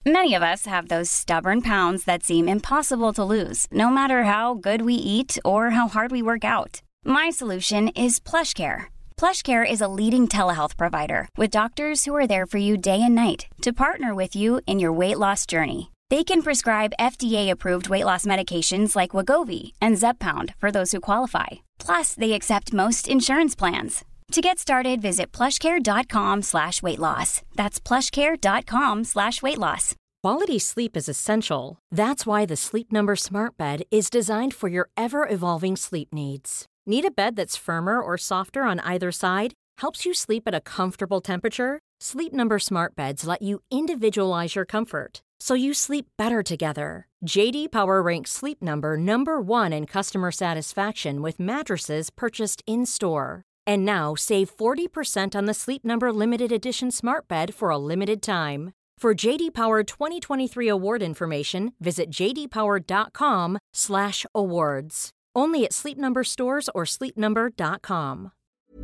Many of us have those stubborn pounds that seem impossible to lose, no matter how good we eat or how hard we work out. My solution is PlushCare. PlushCare is a leading telehealth provider with doctors who are there for you day and night to partner with you in your weight loss journey. They can prescribe FDA-approved weight loss medications like Wegovy and Zepbound for those who qualify. Plus, they accept most insurance plans. To get started, visit plushcare.com/weightloss. That's plushcare.com/weightloss. Quality sleep is essential. That's why the Sleep Number Smart Bed is designed for your ever-evolving sleep needs. Need a bed that's firmer or softer on either side? Helps you sleep at a comfortable temperature? Sleep Number Smart Beds let you individualize your comfort, so you sleep better together. J.D. Power ranks Sleep Number number 1 in customer satisfaction with mattresses purchased in-store. And now, save 40% on the Sleep Number Limited Edition Smart Bed for a limited time. For J.D. Power 2023 award information, visit jdpower.com/awards. Only at Sleep Number stores or sleepnumber.com.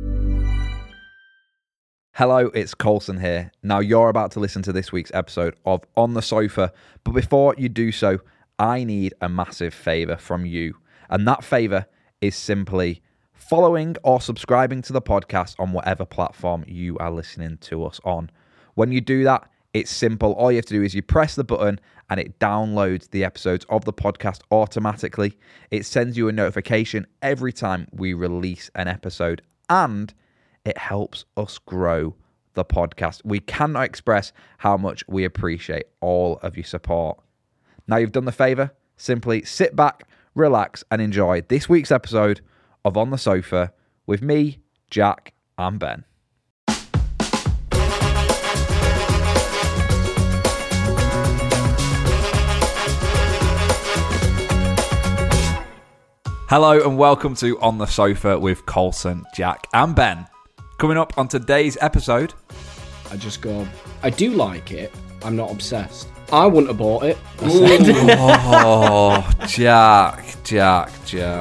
Hello, it's Colson here. Now, you're about to listen to this week's episode of On the Sofa, but before you do so, I need a massive favour from you. And that favour is simply following or subscribing to the podcast on whatever platform you are listening to us on. When you do that, it's simple. All you have to do is you press the button and it downloads the episodes of the podcast automatically. It sends you a notification every time we release an episode, and it helps us grow the podcast. We cannot express how much we appreciate all of your support. Now you've done the favour, simply sit back, relax, and enjoy this week's episode of On the Sofa with me, Jack, and Ben. Hello and welcome to On the Sofa with Colson, Jack, and Ben. Coming up on today's episode, I do like it. I'm not obsessed. I wouldn't have bought it. Oh, Jack.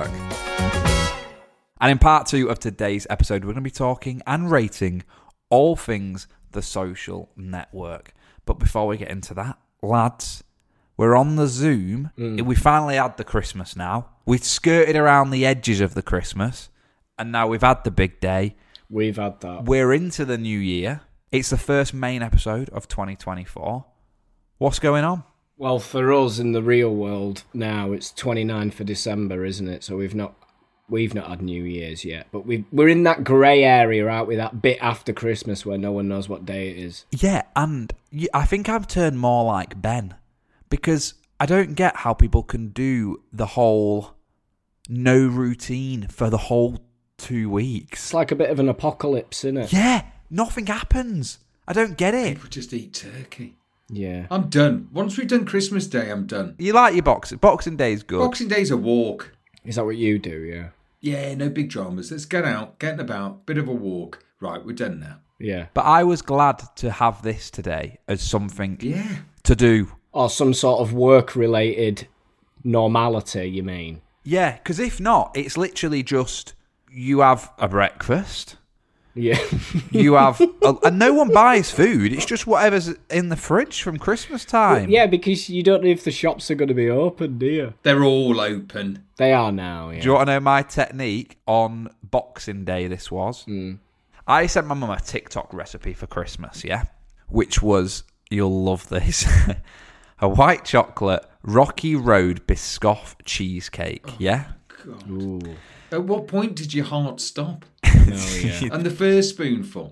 And in part 2 of today's episode, we're going to be talking and rating all things The Social Network. But before we get into that, lads, we're on the Zoom. We finally had the Christmas now. We've skirted around the edges of the Christmas, and now we've had the big day. We've had that. We're into the new year. It's the first main episode of 2024. What's going on? Well, for us in the real world now, it's 29th of December, isn't it? So we've not had New Year's yet, but we're in that grey area, aren't we? That bit after Christmas where no one knows what day it is. Yeah, and I think I've turned more like Ben, because I don't get how people can do the whole no routine for the whole 2 weeks. It's like a bit of an apocalypse, isn't it? Yeah, nothing happens. I don't get it. People just eat turkey. Yeah. I'm done. Once we've done Christmas Day, I'm done. You like your Boxing Day's good. Boxing Day's a walk. Is that what you do, yeah? Yeah, no big dramas. Let's get out, getting about, bit of a walk. Right, we're done now. Yeah. But I was glad to have this today as something Yeah. to do. Or some sort of work-related normality, you mean? Yeah, because if not, it's literally just you have a breakfast. Yeah. You have... and no one buys food. It's just whatever's in the fridge from Christmas time. Yeah, because you don't know if the shops are going to be open, do you? They're all open. They are now, yeah. Do you want to know my technique on Boxing Day this was? I sent my mum a TikTok recipe for Christmas, yeah? Which was, you'll love this, a white chocolate Rocky Road Biscoff cheesecake, yeah? God. Ooh. At what point did your heart stop? Oh, yeah. And the first spoonful?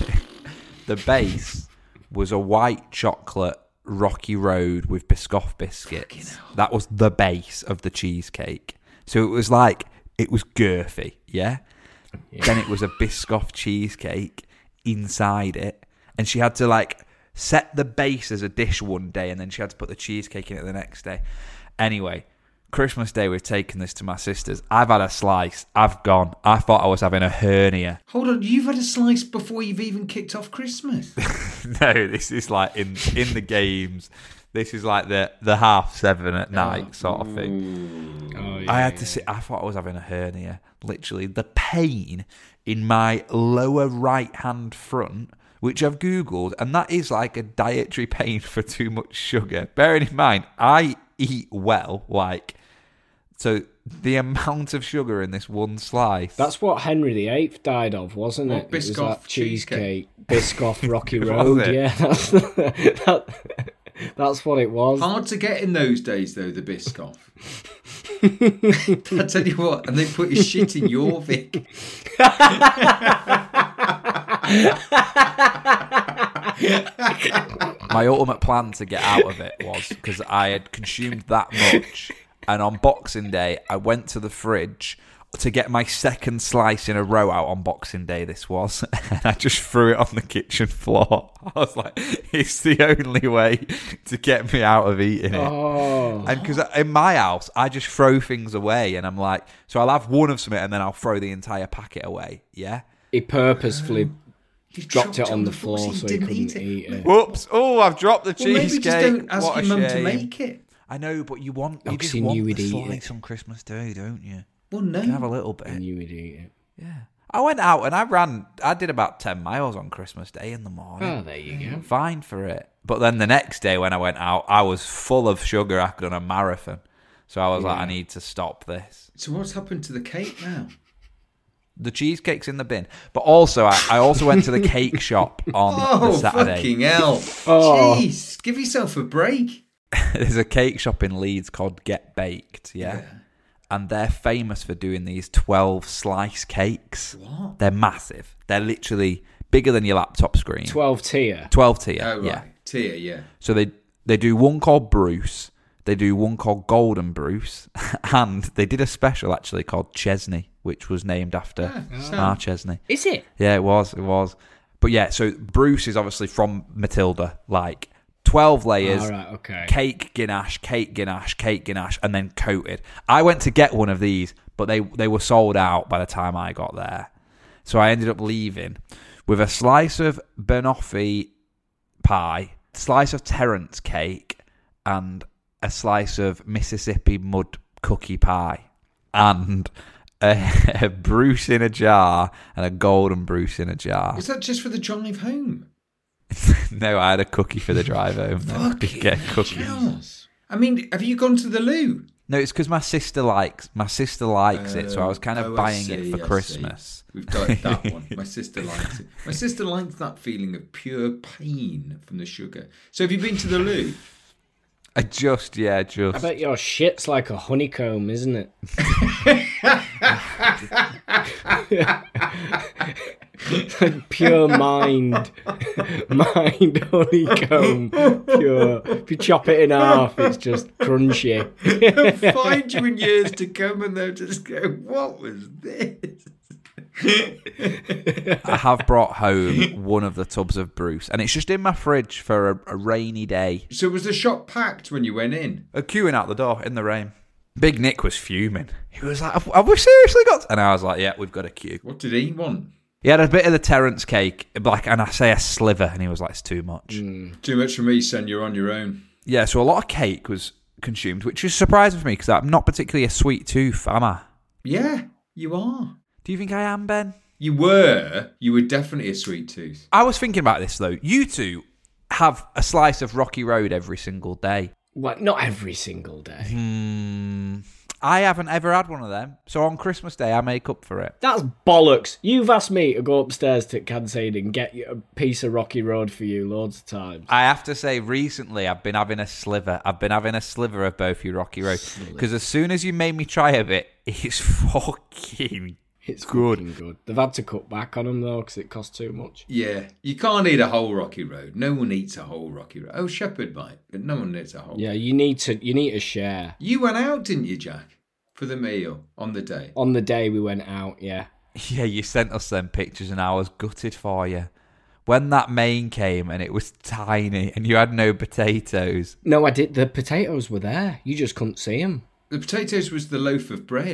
The base was a white chocolate Rocky Road with Biscoff biscuits. That was the base of the cheesecake. So it was like, it was girthy, yeah? Then it was a Biscoff cheesecake inside it. And she had to like set the base as a dish one day, and then she had to put the cheesecake in it the next day. Anyway, Christmas Day, we've taken this to my sister's. I've had a slice. I've gone. I thought I was having a hernia. Hold on, you've had a slice before you've even kicked off Christmas? No, this is like in the games. This is like the 7:30 at night sort of thing. Oh, yeah, I had to sit. I thought I was having a hernia. Literally, the pain in my lower right hand front which I've Googled, and that is like a dietary pain for too much sugar. Bearing in mind, I eat well, like, so the amount of sugar in this one slice. That's what Henry VIII died of, wasn't it? What, Biscoff it was that cheesecake? Biscoff Rocky Was Road, it? yeah. That's what it was. Hard to get in those days, though, the Biscoff. I tell you what, and they put his shit in your Vic. My ultimate plan to get out of it was because I had consumed that much, and on Boxing Day I went to the fridge to get my second slice in a row out on Boxing Day. This was, and I just threw it on the kitchen floor. I was like, it's the only way to get me out of eating it. Oh. And because in my house I just throw things away, and I'm like, so I'll have one of something and then I'll throw the entire packet away. Yeah. He purposefully You've dropped it on the floor floor so he didn't couldn't eat it. Whoops! Oh, I've dropped the Well, maybe cheesecake. just don't ask What a your mum to shame. make it. I know, but you just because he want knew the he'd eat slice it. on Christmas Day, don't you? Well, no. You can have a little bit. I knew he'd eat it. Yeah. I went out and I did about 10 miles on Christmas Day in the morning. Oh, there you go. Fine for it. But then the next day when I went out, I was full of sugar after done a marathon. So I was like, I need to stop this. So what's happened to the cake now? The cheesecake's in the bin. But also, I also went to the cake shop on the Saturday. Fucking hell. Oh. Jeez, give yourself a break. There's a cake shop in Leeds called Get Baked, yeah? And they're famous for doing these 12 slice cakes. What? They're massive. They're literally bigger than your laptop screen. 12 tier. 12 tier, Oh, right. yeah. Tier, yeah. So they do one called Bruce, they do one called Golden Bruce, and they did a special actually called Chesney, which was named after our Chesney. Is it? Yeah, it was. But yeah, so Bruce is obviously from Matilda, like 12 layers, All right, okay. cake ganache, and then coated. I went to get one of these, but they were sold out by the time I got there. So I ended up leaving with a slice of banoffee pie, slice of Terence cake, and a slice of Mississippi mud cookie pie, and a Bruce in a jar and a Golden Bruce in a jar. Was that just for the drive home? No, I had a cookie for the drive home. I did get a cookie. Jealous. I mean, have you gone to the loo? No, it's because my sister likes it, so I was kind of buying it for Christmas. We've done that one. My sister likes it. My sister likes that feeling of pure pain from the sugar. So have you been to the loo? Just. I bet your shit's like a honeycomb, isn't it? Pure mind honeycomb. Pure. If you chop it in half, it's just crunchy. They'll find you in years to come and they'll just go, what was this? I have brought home one of the tubs of Bruce, and it's just in my fridge for a rainy day. So was the shop packed when you went in? Queuing out the door in the rain. Big Nick was fuming. He was like, have we seriously got... And I was like, yeah, we've got a queue. What did he want? He had a bit of the Terence cake, and I say a sliver, and he was like, it's too much. Too much for me, son. You're on your own. Yeah, so a lot of cake was consumed, which is surprising for me because I'm not particularly a sweet tooth, am I? Yeah, you are. Do you think I am, Ben? You were definitely a sweet tooth. I was thinking about this, though. You two have a slice of Rocky Road every single day. Well, not every single day. I haven't ever had one of them. So on Christmas Day, I make up for it. That's bollocks. You've asked me to go upstairs to Cansade and get you a piece of Rocky Road for you loads of times. I have to say, recently, I've been having a sliver. I've been having a sliver of both your Rocky Road. Because as soon as you made me try a bit, it's fucking It's good. fucking good. They've had to cut back on them, though, because it costs too much. Yeah, you can't eat a whole Rocky Road. No one eats a whole Rocky Road. Oh, Shepherd might, but no one eats a whole. Yeah, you need to share. You went out, didn't you, Jack, for the meal on the day? On the day we went out, yeah. Yeah, you sent us them pictures and I was gutted for you. When that main came and it was tiny and you had no potatoes. No, I did. The potatoes were there. You just couldn't see them. The potatoes was the loaf of bread.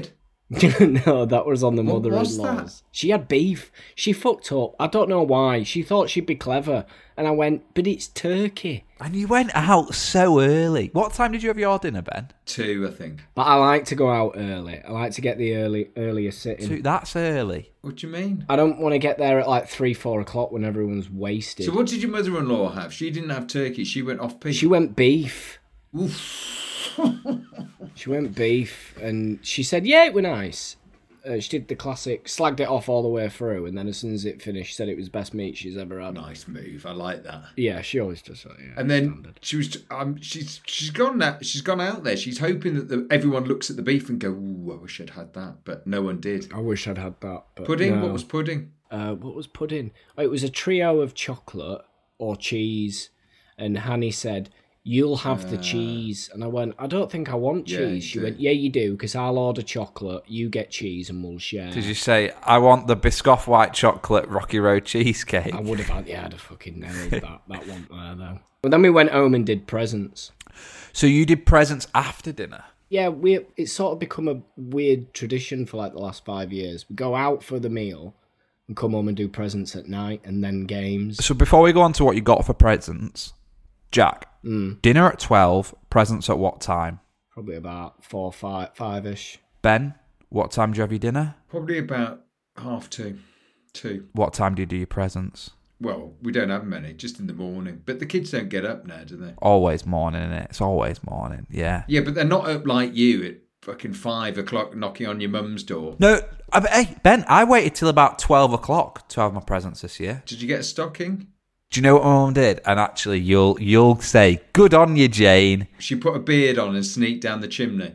No, that was on the What was mother-in-law's. that? She had beef. She fucked up. I don't know why. She thought she'd be clever. And I went, but it's turkey. And you went out so early. What time did you have your dinner, Ben? 2, I think. But I like to go out early. I like to get the earlier sitting. That's early. What do you mean? I don't want to get there at like 3, 4 o'clock when everyone's wasted. So what did your mother-in-law have? She didn't have turkey. She went off pig. She went beef. Oof. She went beef, and she said, yeah, it were nice. She did the classic, slagged it off all the way through, and then as soon as it finished, said it was best meat she's ever had. Nice move. I like that. Yeah, she always does that. Yeah, And then standard. she was, she's gone out there. She's hoping that everyone looks at the beef and go, "Ooh, I wish I'd had that," but no one did. I wish I'd had that. But Pudding. no. What was pudding? What was pudding? Oh, it was a trio of chocolate or cheese, and Hanny said, "You'll have the cheese," and I went, "I don't think I want Yeah, cheese." you She do. went, "Yeah, you do, because I'll order chocolate, you get cheese, and we'll share." Did you say, I want the Biscoff white chocolate Rocky Road cheesecake? I would have had, yeah, I'd have fucking nailed that. That one there though. But then we went home and did presents. So you did presents after dinner? Yeah, it's sort of become a weird tradition for like the last 5 years. We go out for the meal and come home and do presents at night and then games. So before we go on to what you got for presents, Jack, dinner at 12, presents at what time? Probably about 4, 5-ish. Ben, what time do you have your dinner? Probably about 2:30. 2. What time do you do your presents? Well, we don't have many, just in the morning. But the kids don't get up now, do they? Always morning, innit? It's always morning, yeah. Yeah, but they're not up like you at fucking 5 o'clock knocking on your mum's door. No, hey, Ben, I waited till about 12 o'clock to have my presents this year. Did you get a stocking? Do you know what my mum did? And actually, you'll say, good on you, Jane. She put a beard on and sneaked down the chimney.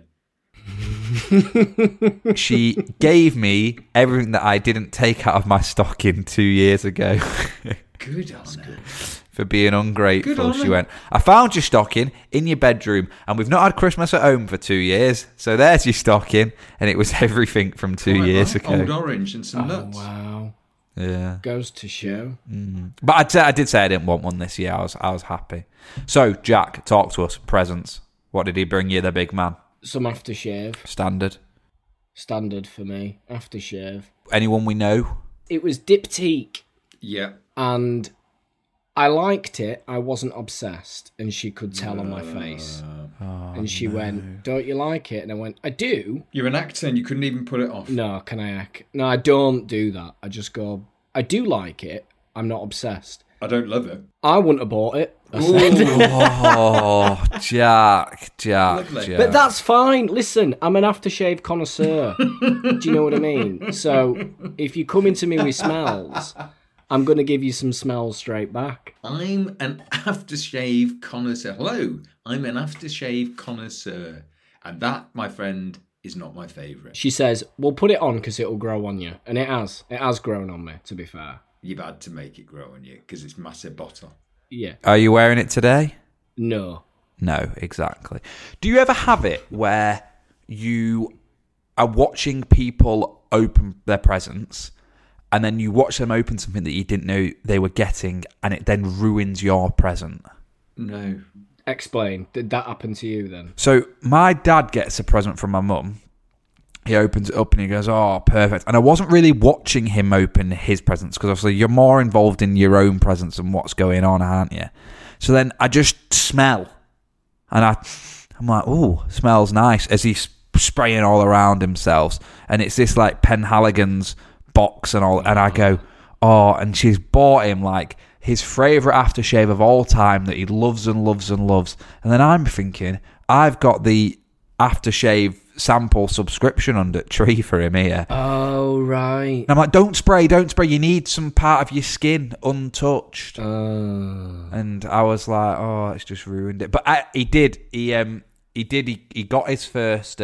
She gave me everything that I didn't take out of my stocking 2 years ago. Good on her. For being ungrateful. Good on She her. went, I found your stocking in your bedroom, and we've not had Christmas at home for 2 years, so there's your stocking. And it was everything from 2 Quite years right. ago. Old orange and some Oh, nuts. wow. Yeah. Goes to show. But I did say I didn't want one this year. I was happy. So, Jack, talk to us. Presents. What did he bring you, the big man? Some aftershave. Standard. Standard for me. Aftershave. Anyone we know? It was Diptyque, Yeah. and I liked it. I wasn't obsessed, and she could tell on my face. And she went, "Don't you like it?" And I went, "I do." You're an actor and you couldn't even put it off. No, can I act? No, I don't do that. I just go, "I do like it. I'm not obsessed." I don't love it. I wouldn't have bought it. I said. Oh, Jack. Lovely. But that's fine. Listen, I'm an aftershave connoisseur. Do you know what I mean? So if you come into me with smells, I'm going to give you some smells straight back. I'm an aftershave connoisseur. Hello, I'm an aftershave connoisseur. And that, my friend, is not my favourite. She says, "We'll put it on because it'll grow on you." And it has. It has grown on me, to be fair. You've had to make it grow on you because it's massive bottle. Yeah. Are you wearing it today? No. No, exactly. Do you ever have it where you are watching people open their presents and then you watch them open something that you didn't know they were getting and it then ruins your present? No. Explain. Did that happen to you then? So my dad gets a present from my mum. He opens it up and he goes, "Oh, perfect." And I wasn't really watching him open his presents because obviously you're more involved in your own presents and what's going on, aren't you? So then I just smell. And I'm like, "Oh, smells nice," as he's spraying all around himself. And it's this like Penhaligon's box and all. And I go, "Oh," and she's bought him like his favourite aftershave of all time that he loves and loves and loves. And then I'm thinking, I've got the aftershave sample subscription under tree for him here. Oh, right. And I'm like, don't spray. You need some part of your skin untouched. And I was like, oh, it's just ruined it. But he did. He got his first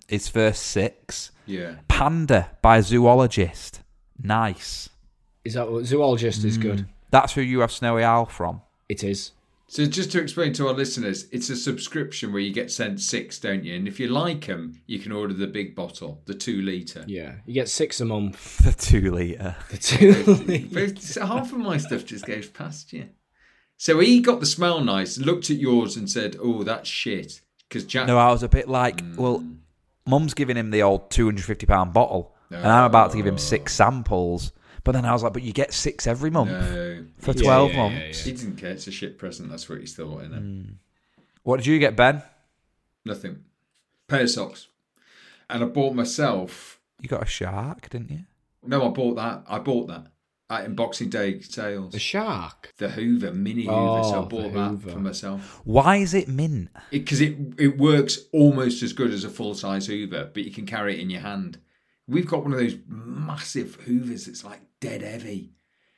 6. Yeah. Panda by Zoologist. Nice. Is that what zoologist is good? That's who you have Snowy Owl from. It is. So just to explain to our listeners, it's a subscription where you get sent 6, don't you? And if you like them, you can order the big bottle, the 2 litre. Yeah. You get 6 a month. The 2 litre. The 2 But half of my stuff just goes past you. So he got the smell nice, looked at yours and said, "Oh, that's shit." Because Jack... No, I was a bit like, well, Mum's giving him the old £250 bottle, and I'm about to give him 6 samples. But then I was like, but you get 6 every month for 12 months. He didn't care. It's a shit present. That's what he's thought, innit? What did you get, Ben? Nothing. Pair of socks. And I bought myself... You got a shark, didn't you? No, I bought that. In Boxing Day sales. The shark? The Hoover, mini Hoover. So I bought that Hoover for myself. Why is it mint? Because it works almost as good as a full-size Hoover, but you can carry it in your hand. We've got one of those massive Hoovers that's like dead heavy.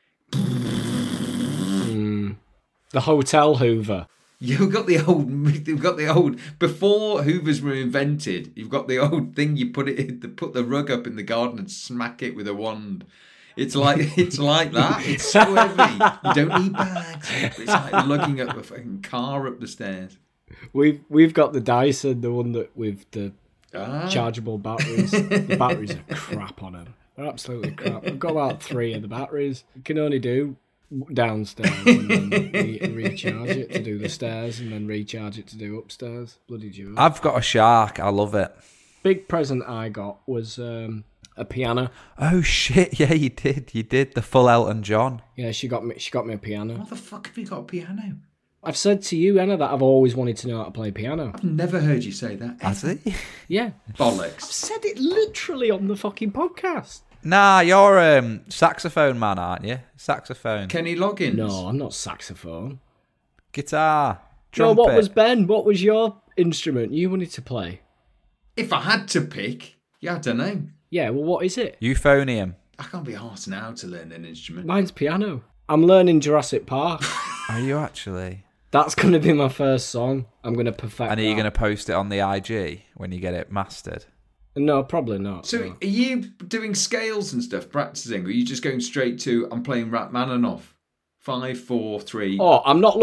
The hotel Hoover. You've got the old. Before Hoovers were invented, you've got the old thing. You put the rug up in the garden and smack it with a wand. It's like that. It's so heavy. You don't need bags. It's like lugging up a fucking car up the stairs. We've got the Dyson, the one that with the chargeable batteries. The batteries are crap on them. They're absolutely crap. We've got about 3 of the batteries. You can only do downstairs and then recharge it to do the stairs and then recharge it to do upstairs. Bloody joke. I've got a shark. I love it. Big present I got was a piano. Oh shit! Yeah, you did. You did the full Elton John. Yeah, she got me a piano. What the fuck have you got a piano? I've said to you, Anna, that I've always wanted to know how to play piano. I've never heard you say that. Has he? Yeah. Bollocks. I've said it literally on the fucking podcast. Nah, you're saxophone man, aren't you? Saxophone. Kenny Loggins. No, I'm not saxophone. Guitar. No, Trumpet. what was Ben? What was your instrument you wanted to play? If I had to pick, I don't know. Yeah, well, what is it? Euphonium. I can't be arsed now to learn an instrument. Mine's piano. I'm learning Jurassic Park. Are you actually? That's going to be my first song. I'm going to perfect And are you that. going to post it on the IG when you get it mastered? No, probably not. So no. are you doing scales and stuff, practicing, or are you just going straight to, I'm playing Rachmaninoff? 5, 4, 3. Oh, I'm not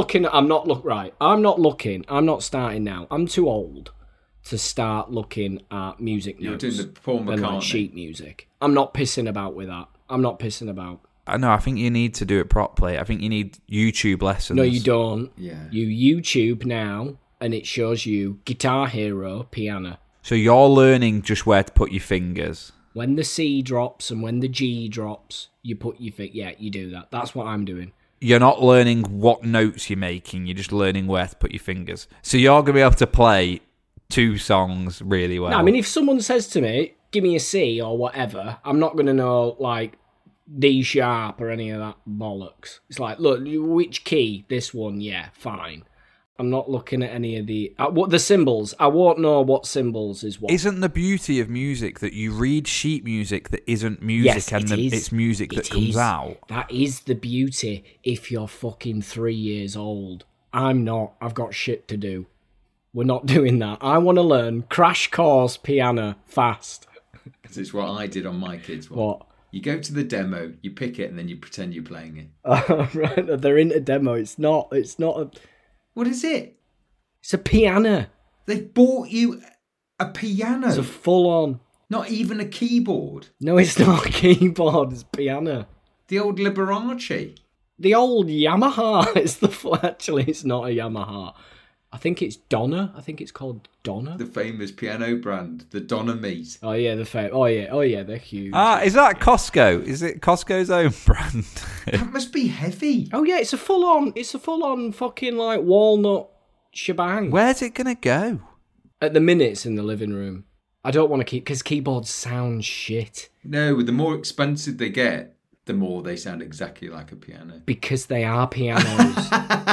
starting now. I'm too old to start looking at music notes. You're doing the Paul and like McCartney. sheet music. I'm not pissing about with that. I'm not pissing about. No, I think you need to do it properly. I think you need YouTube lessons. No, you don't. Yeah. You YouTube now, and it shows you Guitar Hero piano. So you're learning just where to put your fingers. When the C drops and when the G drops, you put your finger. Yeah, you do that. That's what I'm doing. You're not learning what notes you're making. You're just learning where to put your fingers. So you're going to be able to play 2 songs really well. No, I mean, if someone says to me, give me a C or whatever, I'm not going to know, like, D sharp or any of that bollocks. It's like, look, which key? This one, yeah, fine. I'm not looking at any of the symbols. I won't know what symbols is what. Isn't the beauty of music that you read sheet music that isn't music it's music that comes out? That is the beauty if you're fucking 3 years old. I'm not. I've got shit to do. We're not doing that. I want to learn crash course piano fast. Because it's what I did on my kids' one. What? You go to the demo, you pick it, and then you pretend you're playing it. Right, they're into demo. It's not a... What is it? It's a piano. They've bought you a piano. It's a full-on... Not even a keyboard. No, it's not a keyboard. It's piano. The old Liberace. The old Yamaha. Actually, it's not a Yamaha. I think it's Donna. I think it's called Donna. The famous piano brand, the Donna Meat. Oh yeah, oh yeah, they're huge. Is that Costco? Is it Costco's own brand? That must be heavy. Oh yeah, it's a full on fucking like walnut shebang. Where's it gonna go? At the minute, it's in the living room. I don't want to keep because keyboards sound shit. No, the more expensive they get, the more they sound exactly like a piano. Because they are pianos.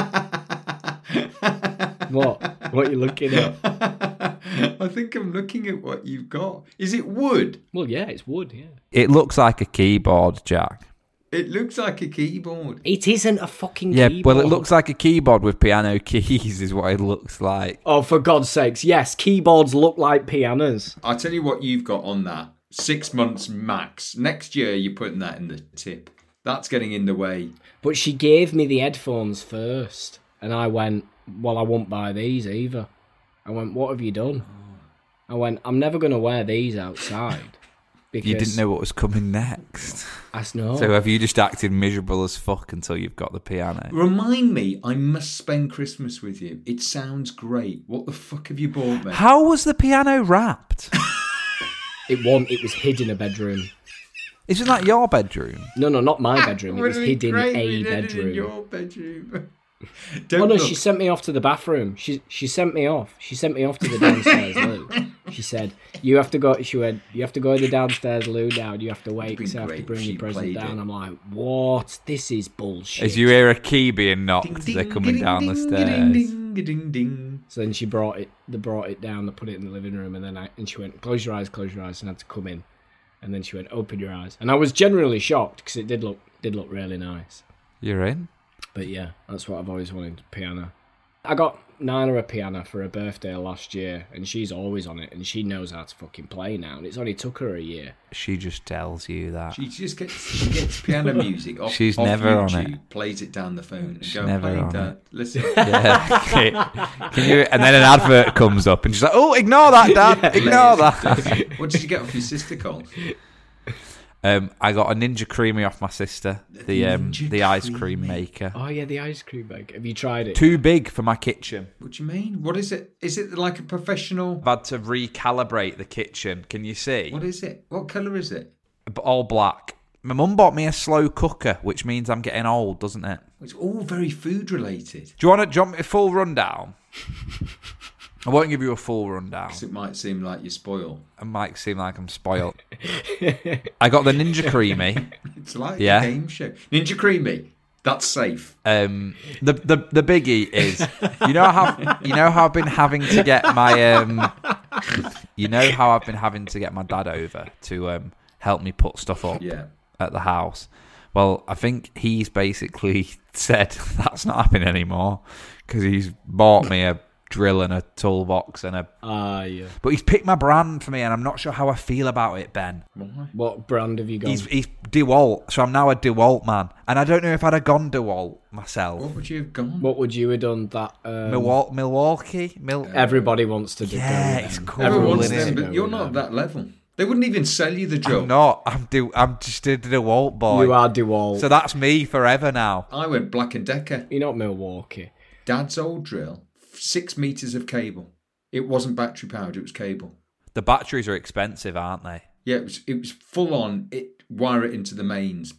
What are you looking at? I think I'm looking at what you've got. Is it wood? Well, yeah, it's wood, yeah. It looks like a keyboard, Jack. It looks like a keyboard. It isn't a fucking Yeah, keyboard. well, it looks like a keyboard with piano keys is what it looks like. Oh, for God's sakes, yes, keyboards look like pianos. I'll tell you what you've got on that. 6 months max. Next year, you're putting that in the tip. That's getting in the way. But she gave me the headphones first, and I went, well, I won't buy these either. I went, what have you done? I went, I'm never going to wear these outside. Because You didn't know what was coming next. I know. So have you just acted miserable as fuck until you've got the piano? Remind me, I must spend Christmas with you. It sounds great. What the fuck have you bought me? How was the piano wrapped? It was hid in a bedroom. Isn't that your bedroom? No, not my bedroom. It was hid in a in bedroom. your bedroom. Oh no, she sent me off to the bathroom. She sent me off. She sent me off to the downstairs loo. She said, "You have to go." She went, "You have to go to the downstairs loo now. You have to wait because I have to bring your present down." I'm like, "What? This is bullshit." As you hear a key being knocked, they're coming down the stairs. Ding. So then she brought it. They brought it down. They put it in the living room, and then she went, close your eyes," and I had to come in. And then she went, "Open your eyes," and I was generally shocked because it did look really nice. You're in. But yeah, that's what I've always wanted, piano. I got Nana a piano for her birthday last year, and she's always on it, and she knows how to fucking play now, and it's only took her a year. She just tells you that. She gets piano music off, She's off never YouTube, on it. plays it down the phone, and She's go, never play on that. it. Listen. Yeah. Can you? And then an advert comes up, and she's like, "Oh, ignore that, Dad. Ignore that." What did you get off your sister, Cole? I got a Ninja Creamy off my sister, the ice cream maker. Oh yeah, the ice cream maker. Have you tried it? Too big for my kitchen. What do you mean? What is it? Is it like a professional? I've had to recalibrate the kitchen. Can you see? What is it? What colour is it? All black. My mum bought me a slow cooker, which means I'm getting old, doesn't it? It's all very food related. Do you want me a full rundown? I won't give you a full rundown. Because it might seem like you're spoiled. It might seem like I'm spoiled. I got the Ninja Creamy. It's like a game show. Ninja Creamy. That's safe. The biggie is, you know how I've been having to get my my dad over to help me put stuff up at the house. Well, I think he's basically said that's not happening anymore because he's bought me a drill and a toolbox and but he's picked my brand for me, and I'm not sure how I feel about it, Ben. What brand have you got? He's DeWalt, so I'm now a DeWalt man, and I don't know if I'd have gone DeWalt myself. What would you have gone? What would you have done? That Milwaukee. Everybody wants to do. Yeah, it's cool. Everyone wants them, but you're not at that level. They wouldn't even sell you the drill. I'm not. I'm just a DeWalt boy. You are DeWalt. So that's me forever now. I went Black & Decker. You're not Milwaukee. Dad's old drill. 6 meters of cable. It wasn't battery powered, it was cable. The batteries are expensive, aren't they? Yeah, it was full on. Wire it into the mains.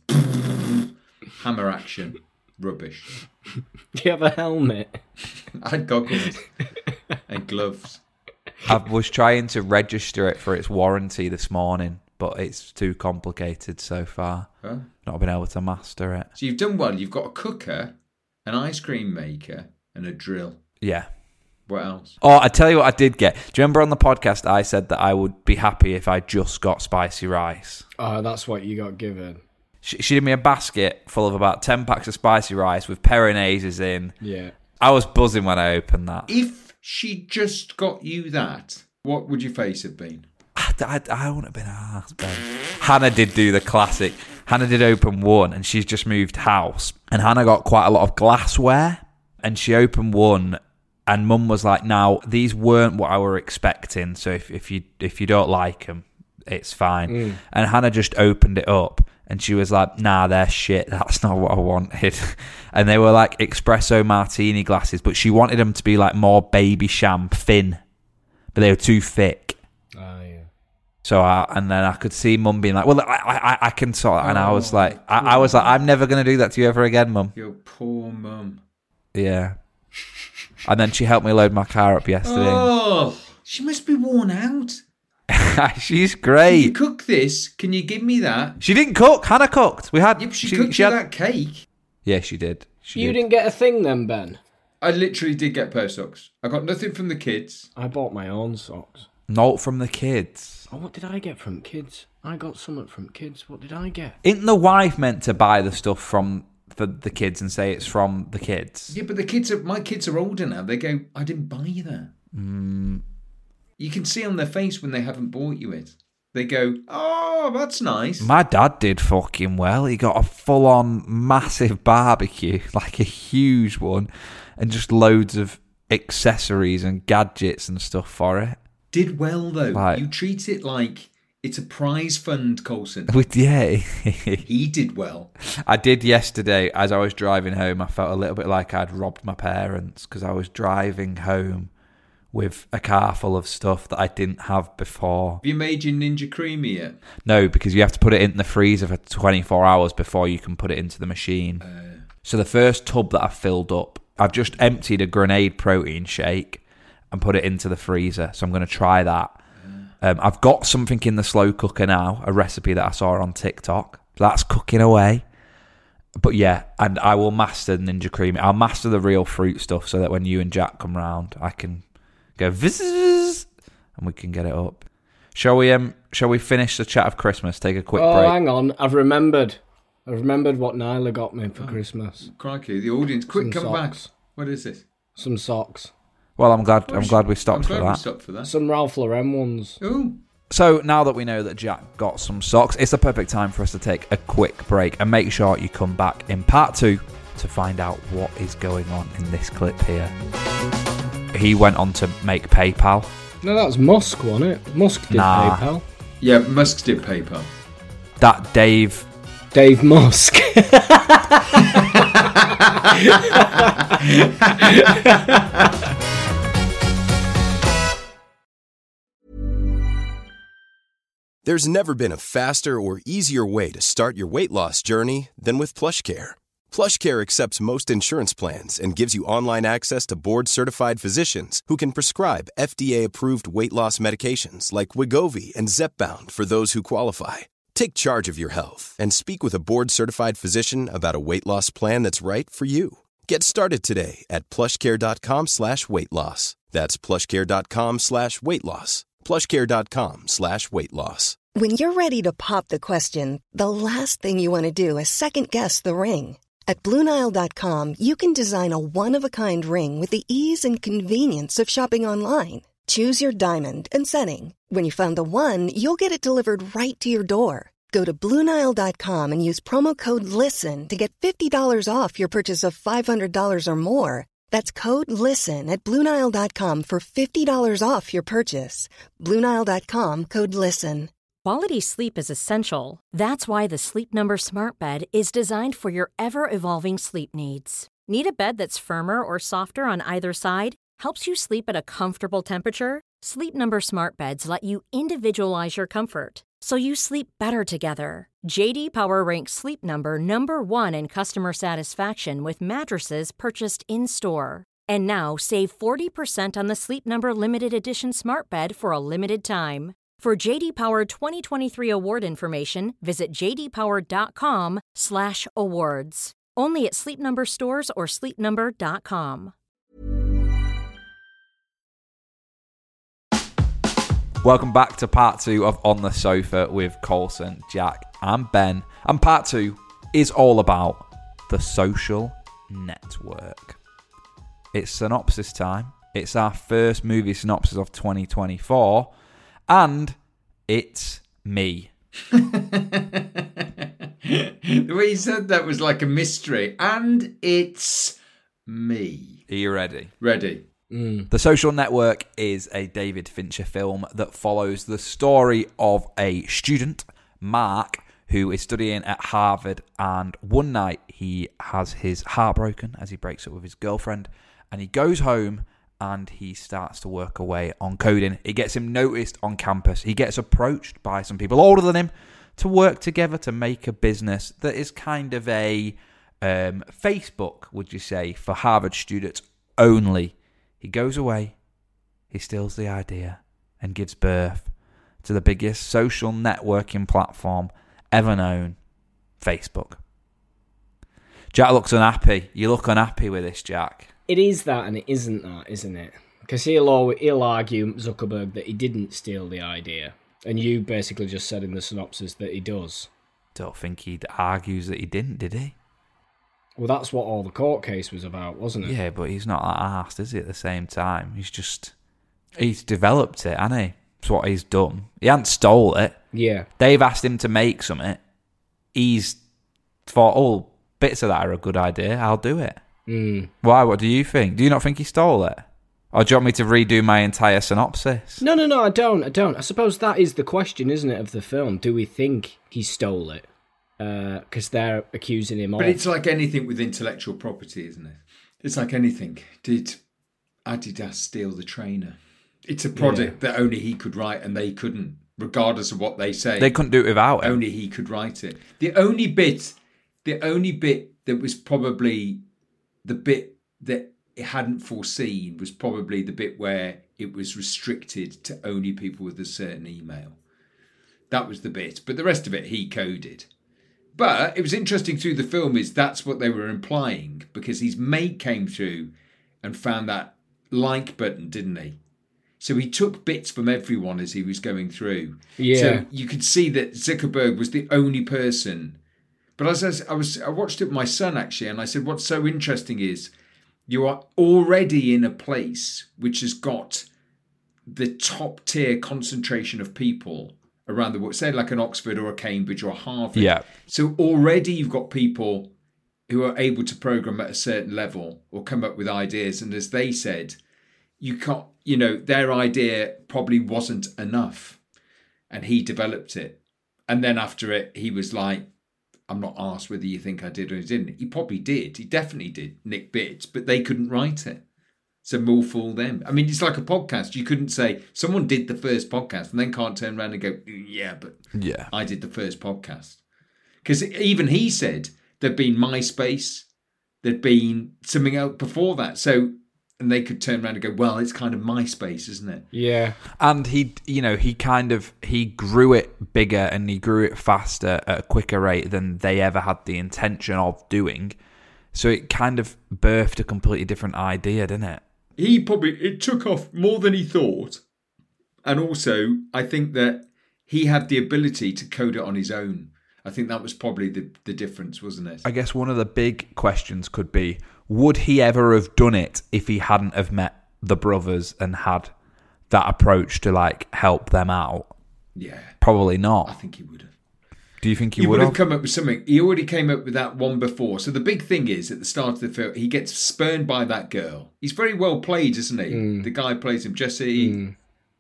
Hammer action. Rubbish. Do you have a helmet? I had goggles and gloves. I was trying to register it for its warranty this morning, but it's too complicated so far. Huh? Not been able to master it. So you've done well. You've got a cooker, an ice cream maker, and a drill. Yeah. What else? Oh, I tell you what I did get. Do you remember on the podcast I said that I would be happy if I just got spicy rice? Oh, that's what you got given. She did me a basket full of about 10 packs of spicy rice with peronaises in. Yeah. I was buzzing when I opened that. If she just got you that, what would your face have been? I wouldn't have been arsed, Ben. Hannah did do the classic. Hannah did open one, and she's just moved house. And Hannah got quite a lot of glassware, and she opened one, and Mum was like, "Now these weren't what I were expecting. So if you don't like them, it's fine." And Hannah just opened it up, and she was like, "Nah, they're shit. That's not what I wanted." And they were like espresso martini glasses, but she wanted them to be like more baby sham thin, but they were too thick. Yeah. So and then I could see Mum being like, "Well, I can sort," and I was like, "I'm never going to do that to you ever again, Mum." Your poor mum. Yeah. And then she helped me load my car up yesterday. Oh, she must be worn out. She's Can great. you cook this? Can you give me that? She didn't cook. Hannah cooked. We had. Yeah, but she cooked you that cake. Yeah, she did. You didn't get a thing then, Ben? I literally did get a pair of socks. I got nothing from the kids. I bought my own socks. Not from the kids. Oh, what did I get from kids? I got something from kids. What did I get? Isn't the wife meant to buy the stuff for the kids and say it's from the kids? Yeah, but my kids are older now. They go, "I didn't buy you that." You can see on their face when they haven't bought you it. They go, "Oh, that's nice." My dad did fucking well. He got a full-on massive barbecue, like a huge one, and just loads of accessories and gadgets and stuff for it. Did well, though. Like, you treat it like it's a prize fund, Coulson. Yeah. He did well. I did yesterday. As I was driving home, I felt a little bit like I'd robbed my parents because I was driving home with a car full of stuff that I didn't have before. Have you made your Ninja Creamy yet? No, because you have to put it in the freezer for 24 hours before you can put it into the machine. So the first tub that I filled up, I've just emptied a Grenade protein shake and put it into the freezer. So I'm going to try that. I've got something in the slow cooker now, a recipe that I saw on TikTok. That's cooking away. But yeah, and I will master Ninja Creamy. I'll master the real fruit stuff so that when you and Jack come round, I can go visitors and we can get it up. Shall we finish the chat of Christmas? Take a quick break. Oh, hang on. I've remembered what Nyla got me for Christmas. Crikey, the audience, quick, come back. What is this? Some socks. Well, I'm glad we stopped for that. Some Ralph Lauren ones. Ooh. So now that we know that Jack got some socks, it's the perfect time for us to take a quick break and make sure you come back in part 2 to find out what is going on in this clip here. He went on to make PayPal. No, that was Musk, wasn't it? Musk did PayPal. Yeah, Musk did PayPal. That Dave Musk. There's never been a faster or easier way to start your weight loss journey than with PlushCare. PlushCare accepts most insurance plans and gives you online access to board-certified physicians who can prescribe FDA-approved weight loss medications like Wegovy and Zepbound for those who qualify. Take charge of your health and speak with a board-certified physician about a weight loss plan that's right for you. Get started today at plushcare.com/weight-loss. That's plushcare.com/weight-loss. plushcare.com/weight-loss. When you're ready to pop the question, the last thing you want to do is second-guess the ring. At BlueNile.com, you can design a one-of-a-kind ring with the ease and convenience of shopping online. Choose your diamond and setting. When you find the one, you'll get it delivered right to your door. Go to BlueNile.com and use promo code LISTEN to get $50 off your purchase of $500 or more. That's code LISTEN at BlueNile.com for $50 off your purchase. BlueNile.com, code LISTEN. Quality sleep is essential. That's why the Sleep Number Smart Bed is designed for your ever-evolving sleep needs. Need a bed that's firmer or softer on either side? Helps you sleep at a comfortable temperature? Sleep Number Smart Beds let you individualize your comfort, so you sleep better together. J.D. Power ranks Sleep Number number 1 in customer satisfaction with mattresses purchased in-store. And now, save 40% on the Sleep Number Limited Edition Smart Bed for a limited time. For J.D. Power 2023 award information, visit jdpower.com/awards. Only at Sleep Number stores or sleepnumber.com. Welcome back to part 2 of On the Sofa with Coulson, Jack and Ben. And part 2 is all about The Social Network. It's synopsis time. It's our first movie synopsis of 2024. And it's me. The way you said that was like a mystery. And it's me. Are you ready? Ready. The Social Network is a David Fincher film that follows the story of a student, Mark, who is studying at Harvard, and one night he has his heart broken as he breaks up with his girlfriend, and he goes home and he starts to work away on coding. It gets him noticed on campus. He gets approached by some people older than him to work together to make a business that is kind of a Facebook, would you say, for Harvard students only. He goes away, he steals the idea, and gives birth to the biggest social networking platform ever known, Facebook. Jack looks unhappy. You look unhappy with this, Jack. It is that and it isn't that, isn't it? Because he'll argue, Zuckerberg, that he didn't steal the idea. And you basically just said in the synopsis that he does. Don't think he argues that he didn't, did he? Well, that's what all the court case was about, wasn't it? Yeah, but he's not that arsed, is he, at the same time? He's developed it, hasn't he? That's what he's done. He hasn't stole it. Yeah. They've asked him to make something. He's thought, oh, bits of that are a good idea, I'll do it. Why? What do you think? Do you not think he stole it? Or do you want me to redo my entire synopsis? No, I don't. I suppose that is the question, isn't it, of the film? Do we think he stole it? Because they're accusing him of... But it's like anything with intellectual property, isn't it? It's like anything. Adidas steal the trainer. It's a product that only he could write and they couldn't, regardless of what they say. They couldn't do it without him. Only he could write it. The only bit that was probably the bit that it hadn't foreseen was probably the bit where it was restricted to only people with a certain email. That was the bit. But the rest of it, he coded. But it was interesting through the film is that's what they were implying, because his mate came through and found that like button, didn't he? So he took bits from everyone as he was going through. Yeah. So you could see that Zuckerberg was the only person. But I watched it with my son actually, and I said, what's so interesting is you are already in a place which has got the top tier concentration of people around the world, say like an Oxford or a Cambridge or a Harvard. Yeah. So already you've got people who are able to program at a certain level or come up with ideas. And as they said, you can't, their idea probably wasn't enough. And he developed it. And then after it, he was like, I'm not asked whether you think I did or didn't. He probably did. He definitely did nick bits, but they couldn't write it. So more fool them. I mean, it's like a podcast. You couldn't say someone did the first podcast and then can't turn around and go, yeah, but I did the first podcast. Because even he said there'd been MySpace, there'd been something else before that. So, and they could turn around and go, well, it's kind of MySpace, isn't it? Yeah. And he grew it bigger and he grew it faster at a quicker rate than they ever had the intention of doing. So it kind of birthed a completely different idea, didn't it? It took off more than he thought. And also, I think that he had the ability to code it on his own. I think that was probably the difference, wasn't it? I guess one of the big questions could be, would he ever have done it if he hadn't have met the brothers and had that approach to like help them out? Yeah. Probably not. I think he would have. Do you think he would have come up with something? He already came up with that one before. So the big thing is, at the start of the film, he gets spurned by that girl. He's very well played, isn't he? The guy who plays him, Jesse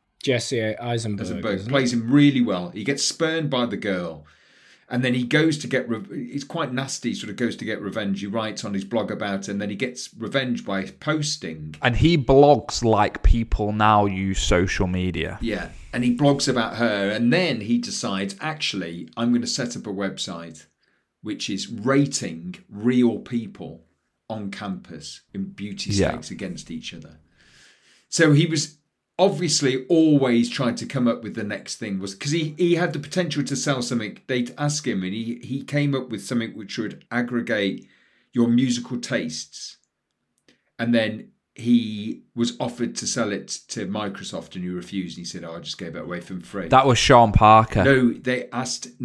Eisenberg plays him really well. He gets spurned by the girl. And then he goes to get... He's quite nasty, sort of goes to get revenge. He writes on his blog about it, and then he gets revenge by posting. And he blogs like people now use social media. Yeah, and he blogs about her. And then he decides, actually, I'm going to set up a website which is rating real people on campus in beauty stakes against each other. So he was... obviously always trying to come up with the next thing, was because he had the potential to sell something. They'd ask him and he came up with something which would aggregate your musical tastes, and then he was offered to sell it to Microsoft and he refused. He said, I just gave it away for free. That was Sean Parker. They asked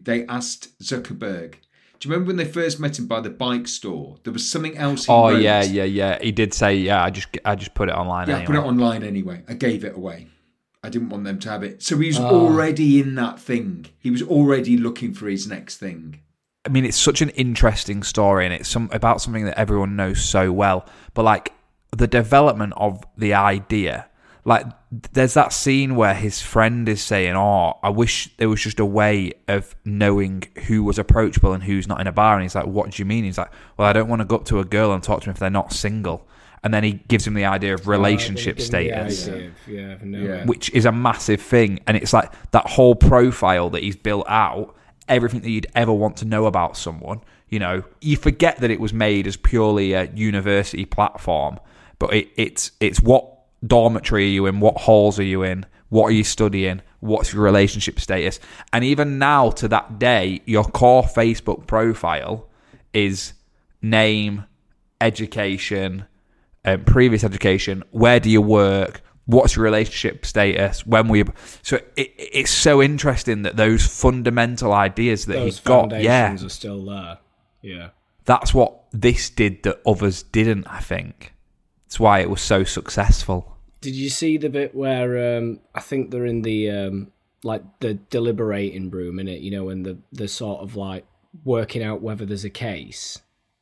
Zuckerberg. Do you remember when they first met him by the bike store? There was something else he wrote. Yeah. He did say, I just put it online anyway. I put it online anyway. I gave it away. I didn't want them to have it. So he was already in that thing. He was already looking for his next thing. I mean, it's such an interesting story, and it's about something that everyone knows so well. But like the development of the idea, like there's that scene where his friend is saying, I wish there was just a way of knowing who was approachable and who's not in a bar. And he's like, what do you mean? He's like, well, I don't want to go up to a girl and talk to them if they're not single. And then he gives him the idea of relationship status, which is a massive thing. And it's like that whole profile that he's built out, everything that you'd ever want to know about someone. You forget that it was made as purely a university platform, but it's what dormitory are you in, what halls are you in, what are you studying, what's your relationship status. And even now to that day, your core Facebook profile is name, education, previous education, where do you work, what's your relationship status, when were you... So it's so interesting that those fundamental ideas that those he got, foundations are still there. Yeah, that's what this did that others didn't. I think it's why it was so successful. Did you see the bit where I think they're in the like the deliberating room, innit? When they're sort of like working out whether there's a case.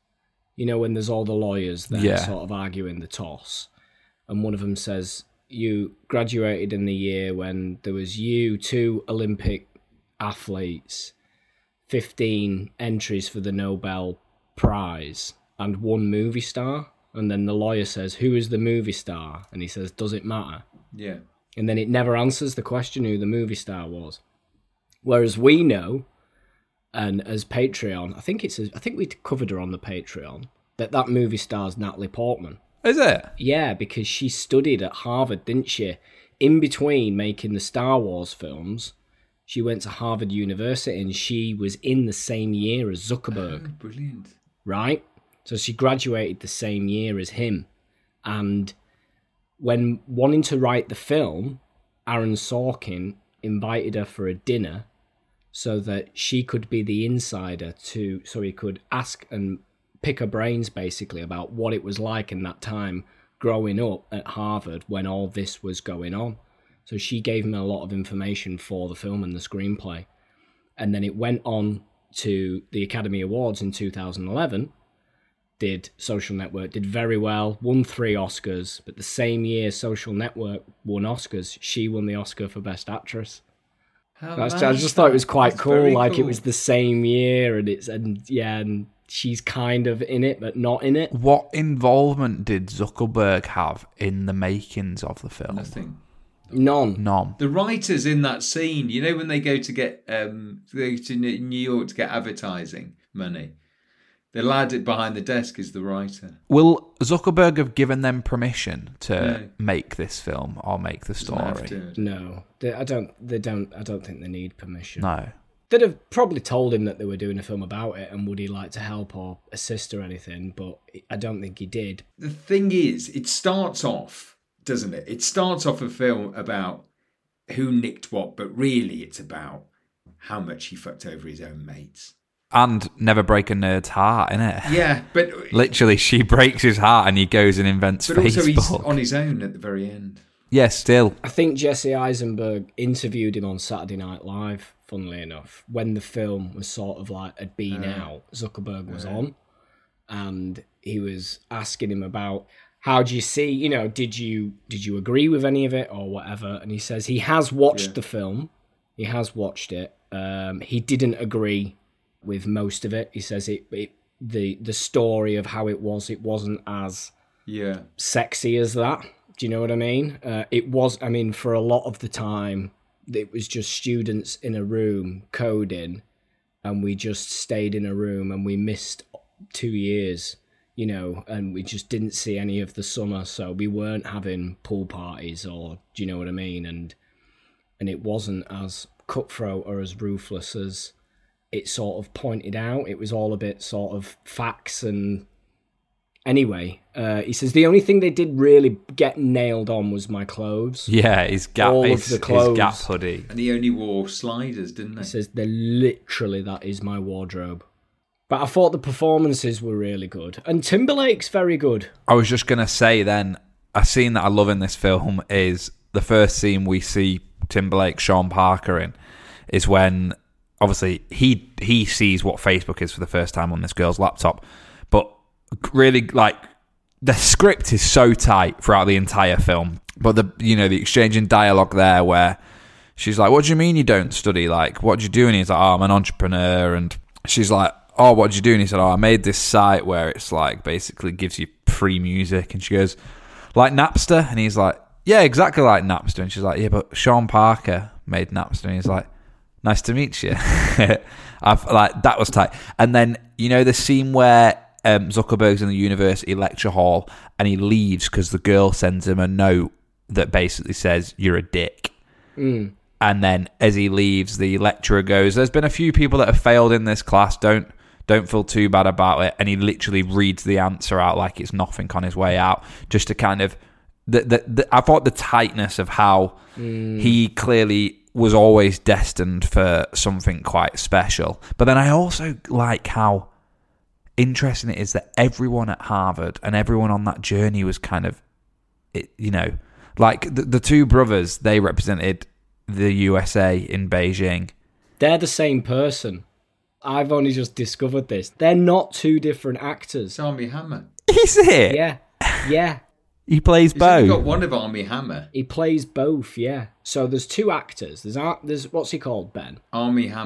When there's all the lawyers there sort of arguing the toss, and one of them says, "You graduated in the year when there was you, 2 Olympic athletes, 15 entries for the Nobel Prize, and 1 movie star." And then the lawyer says, who is the movie star? And he says, does it matter? Yeah. And then it never answers the question who the movie star was. Whereas we know, and as Patreon, I think we covered her on the Patreon, that movie star's Natalie Portman. Is it? Yeah, because she studied at Harvard, didn't she? In between making the Star Wars films, she went to Harvard University, and she was in the same year as Zuckerberg. Oh, brilliant. Right? So she graduated the same year as him. And when wanting to write the film, Aaron Sorkin invited her for a dinner so that she could be the insider so he could ask and pick her brains basically about what it was like in that time growing up at Harvard when all this was going on. So she gave him a lot of information for the film and the screenplay. And then it went on to the Academy Awards in 2011. Social Network did very well, won 3 Oscars, but the same year Social Network won Oscars, she won the Oscar for Best Actress. I just thought it was quite cool. Like it was the same year, and she's kind of in it, but not in it. What involvement did Zuckerberg have in the makings of the film? Nothing. None. The writers in that scene, you know, when they go to get they go to New York to get advertising money, the lad behind the desk is the writer. Will Zuckerberg have given them permission to make this film or make the story? No, I don't think they need permission. No. They'd have probably told him that they were doing a film about it, and would he like to help or assist or anything, but I don't think he did. The thing is, it starts off, doesn't it? It starts off a film about who nicked what, but really it's about how much he fucked over his own mates. And never break a nerd's heart, innit? Yeah, but... Literally, she breaks his heart and he goes and invents but Facebook. But also he's on his own at the very end. Yeah, still. I think Jesse Eisenberg interviewed him on Saturday Night Live, funnily enough, when the film was sort of like had been out. Zuckerberg was on, and he was asking him about how do you see, you know, did you agree with any of it or whatever? And he says he has watched the film, he has watched it. He didn't agree with most of it. He says the story of how it wasn't as sexy as that. Do you know what I mean? It was, I mean, for a lot of the time, it was just students in a room coding, and we just stayed in a room and we missed 2 years, you know, and we just didn't see any of the summer, so we weren't having pool parties or, do you know what I mean? And it wasn't as cutthroat or as ruthless as it sort of pointed out. It was all a bit sort of facts and... Anyway, he says the only thing they did really get nailed on was my clothes. Yeah, his Gap hoodie. And he only wore sliders, didn't he? He says that is my wardrobe. But I thought the performances were really good. And Timberlake's very good. I was just going to say then, a scene that I love in this film is the first scene we see Timberlake, Sean Parker in, is when, obviously, he sees what Facebook is for the first time on this girl's laptop. But really, like, the script is so tight throughout the entire film, but the exchange in dialogue there where she's like, what do you mean you don't study? Like, what do you do? And he's like, oh, I'm an entrepreneur. And she's like, oh, what do you do? And he said, oh, I made this site where it's like basically gives you free music. And she goes, like Napster? And he's like, yeah, exactly like Napster. And she's like, yeah, but Sean Parker made Napster. And he's like, nice to meet you. That was tight. And then, you know, the scene where Zuckerberg's in the university lecture hall and he leaves because the girl sends him a note that basically says, you're a dick. And then as he leaves, the lecturer goes, there's been a few people that have failed in this class. Don't feel too bad about it. And he literally reads the answer out like it's nothing on his way out, just to kind of... I thought the tightness of how he clearly was always destined for something quite special. But then I also like how interesting it is that everyone at Harvard and everyone on that journey was kind of, you know, like the two brothers, they represented the USA in Beijing. They're the same person. I've only just discovered this. They're not two different actors. It's Armie Hammer. Is it? Yeah. He plays both. He's got one of Armie Hammer. He plays both, yeah. So there's two actors. There's what's he called, Ben? Armie Hammer.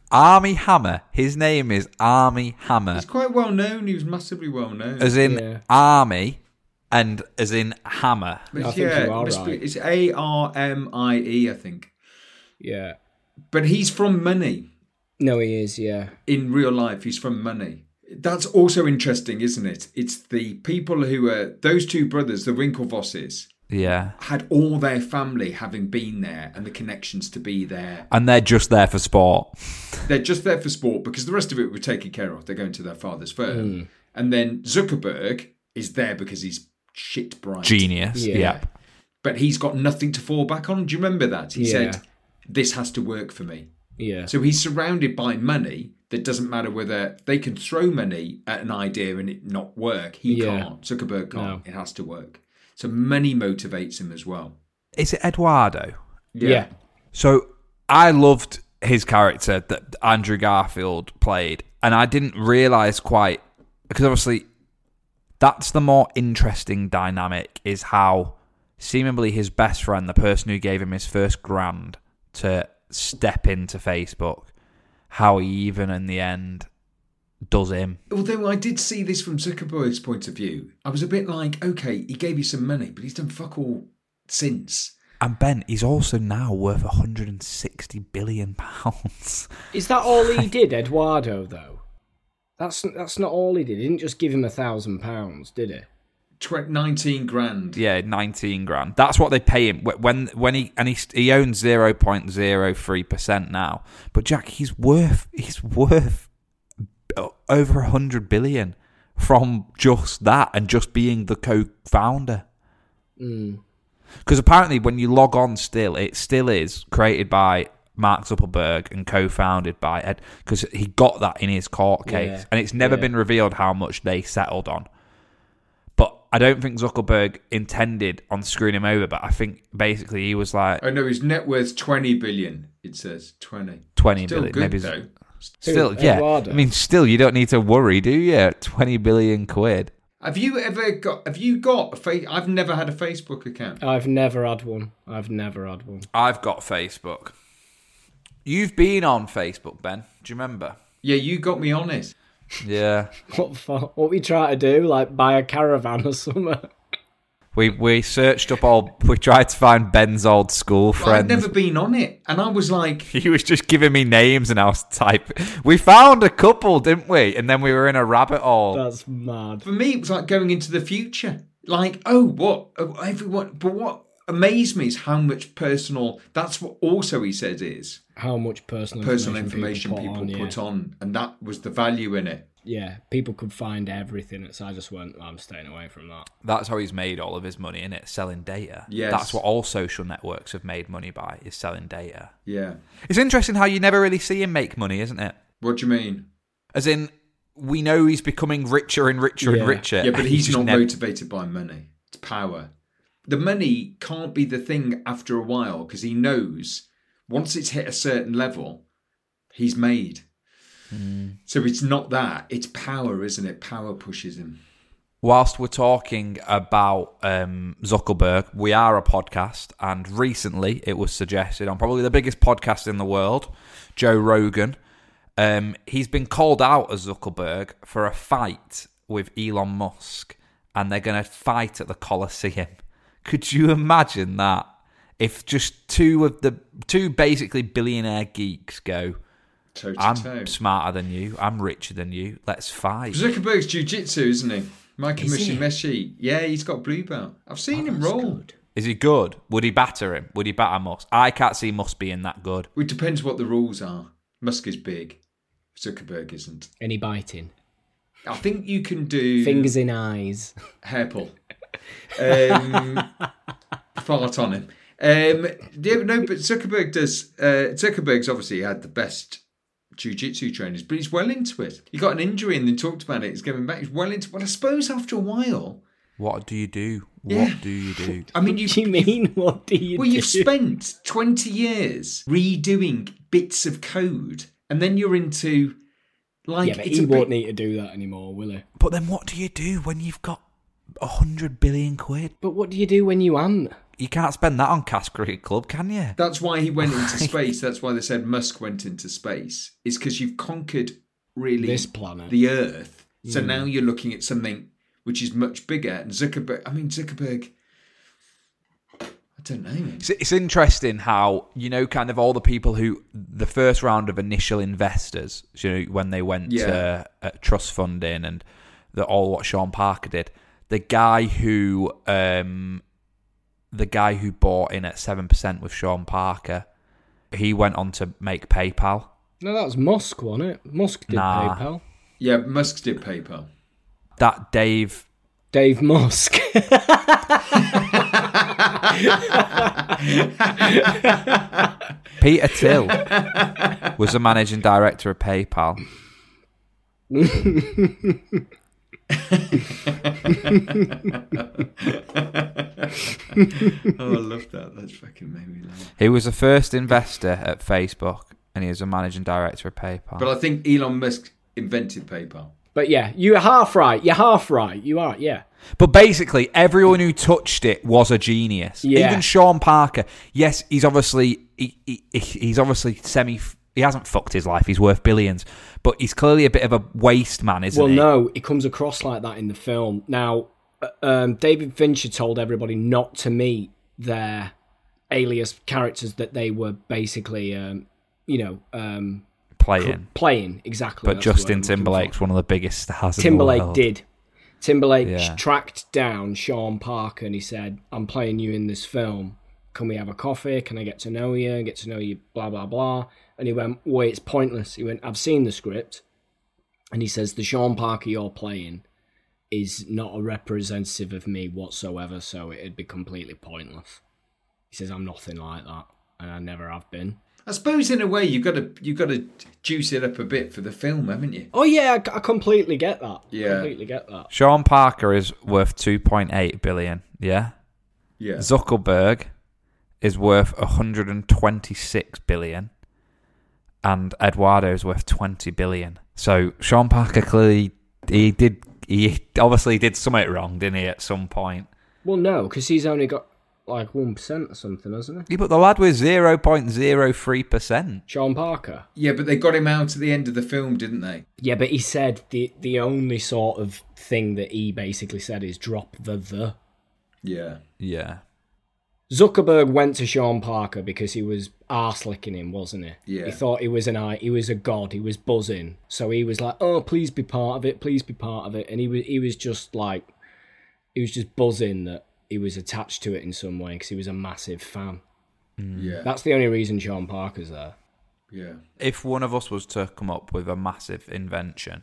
Army Hammer. His name is Army Hammer. He's quite well known. He was massively well known. As in Army and as in Hammer. But I think you are right. It's Armie, I think. Yeah. But he's from Money. No, he is, yeah. In real life, he's from Money. That's also interesting, isn't it? It's the people who are... Those two brothers, the Winklevosses, had all their family having been there and the connections to be there. And they're just there for sport. They're just there for sport because the rest of it were taken care of. They're going to their father's firm. And then Zuckerberg is there because he's shit bright. Genius, yeah. But he's got nothing to fall back on. Do you remember that? He said, this has to work for me. Yeah. So he's surrounded by money that doesn't matter whether they can throw money at an idea and it not work. He can't. Zuckerberg can't. No. It has to work. So money motivates him as well. Is it Eduardo? Yeah. So I loved his character that Andrew Garfield played, and I didn't realise quite, because obviously that's the more interesting dynamic, is how seemingly his best friend, the person who gave him his first grand to step into Facebook, how he even in the end does him. Although I did see this from Zuckerberg's point of view, I was a bit like, okay, he gave you some money, but he's done fuck all since. And Ben, he's also now worth £160 billion. Is that all he did, Eduardo, though? That's not all he did. He didn't just give him £1,000, did he? 19 grand. Yeah, 19 grand. That's what they pay him when he owns 0.03% now. But Jack, he's worth over 100 billion from just that and just being the co-founder. Because apparently when you log on it still is created by Mark Zuckerberg and co-founded by Ed, because he got that in his court case. And it's never been revealed how much they settled on. But I don't think Zuckerberg intended on screwing him over, but I think basically he was like... Oh no, his net worth 20 billion, it says. 20 billion. Good, maybe though. Still, yeah. Eduardo. I mean, still, you don't need to worry, do you? 20 billion quid. Have you got I've never had a Facebook account. I've never had one. I've got Facebook. You've been on Facebook, Ben. Do you remember? Yeah, you got me on it. Yeah. What we try to do, like buy a caravan or something. We searched up we tried to find Ben's old school friends. I'd never been on it, and I was like... He was just giving me names and I was typing. We found a couple, didn't we? And then we were in a rabbit hole. That's mad. For me, it was like going into the future. Like, everyone... But what amazed me is how much personal... That's what also he says is... How much personal information people put on. And that was the value in it. Yeah, people could find everything. So I just went, I'm staying away from that. That's how he's made all of his money, innit? Selling data. Yes. That's what all social networks have made money by, is selling data. Yeah. It's interesting how you never really see him make money, isn't it? What do you mean? As in, we know he's becoming richer and richer and richer. Yeah, but he's not motivated by money. It's power. The money can't be the thing after a while, because he knows once it's hit a certain level, he's made. So it's not that, it's power, isn't it? Power pushes him. Whilst we're talking about Zuckerberg, we are a podcast, and recently it was suggested on probably the biggest podcast in the world, Joe Rogan. He's been called out as Zuckerberg for a fight with Elon Musk, and they're going to fight at the Colosseum. Could you imagine that? If just two basically billionaire geeks go... I'm smarter than you. I'm richer than you. Let's fight. Zuckerberg's jiu-jitsu, isn't he? Mike Meshi. Yeah, he's got blue belt. I've seen him roll. Good. Is he good? Would he batter him? Would he batter Musk? I can't see Musk being that good. It depends what the rules are. Musk is big. Zuckerberg isn't. Any biting? I think you can do... Fingers in eyes. Hair pull. Fart on him. But Zuckerberg does... Zuckerberg's obviously had the best... jiu-jitsu trainers, but he's well into it. He got an injury and then talked about it. He's going back. He's well into it. Well, I suppose after a while... What do you do? Yeah. What do you do? I mean, what do you mean, what do you do? Well, you've spent 20 years redoing bits of code, and then you're into... Yeah, but he won't need to do that anymore, will he? But then what do you do when you've got 100 billion quid? But what do you do when you aren't? you can't spend that on Cass Cricket Club, can you? That's why he went into space. That's why they said Musk went into space. It's because you've conquered really this planet, the Earth. So now you're looking at something which is much bigger. And Zuckerberg, I don't know. It's interesting how, kind of all the people who, the first round of initial investors, when they went to trust funding and all what Sean Parker did, the guy who bought in at 7% with Sean Parker, he went on to make PayPal. No, that was Musk, wasn't it? Musk did PayPal. Yeah, Musk did PayPal. That Dave Musk. Peter Thiel was the managing director of PayPal. Oh, I love that. That's fucking made me laugh. He was the first investor at Facebook, and he was a managing director of PayPal. But I think Elon Musk invented PayPal. But yeah, you're half right. You are, yeah. But basically, everyone who touched it was a genius. Yeah. Even Sean Parker. Yes, he's obviously he's obviously he hasn't fucked his life. He's worth billions, but he's clearly a bit of a waste man, isn't he? Well, no, it comes across like that in the film. Now, David Fincher told everybody not to meet their alias characters that they were basically, playing exactly. But Justin Timberlake's one of the biggest stars in the world. Timberlake tracked down Sean Parker and he said, "I'm playing you in this film. Can we have a coffee? Can I get to know you? Blah, blah, blah." And he went, "Wait, it's pointless." He went, "I've seen the script." And he says, "The Sean Parker you're playing is not a representative of me whatsoever, so it'd be completely pointless." He says, "I'm nothing like that, and I never have been." I suppose in a way you've got to juice it up a bit for the film, haven't you? Oh yeah, I completely get that. Yeah, completely get that. Sean Parker is worth 2.8 billion. Yeah. Zuckerberg is worth 126 billion, and Eduardo is worth 20 billion. So Sean Parker clearly he obviously did something wrong, didn't he? At some point. Well, no, because he's only got like 1% or something, hasn't he? Yeah, but the lad was 0.03%. Sean Parker. Yeah, but they got him out at the end of the film, didn't they? Yeah, but he said the only sort of thing that he basically said is drop the. Yeah. Yeah. Zuckerberg went to Sean Parker because he was arse-licking him, wasn't he? Yeah. He thought he was a god, he was buzzing. So he was like, "Oh, please be part of it, please be part of it." And he was just buzzing that he was attached to it in some way because he was a massive fan. Yeah. That's the only reason Sean Parker's there. Yeah. If one of us was to come up with a massive invention,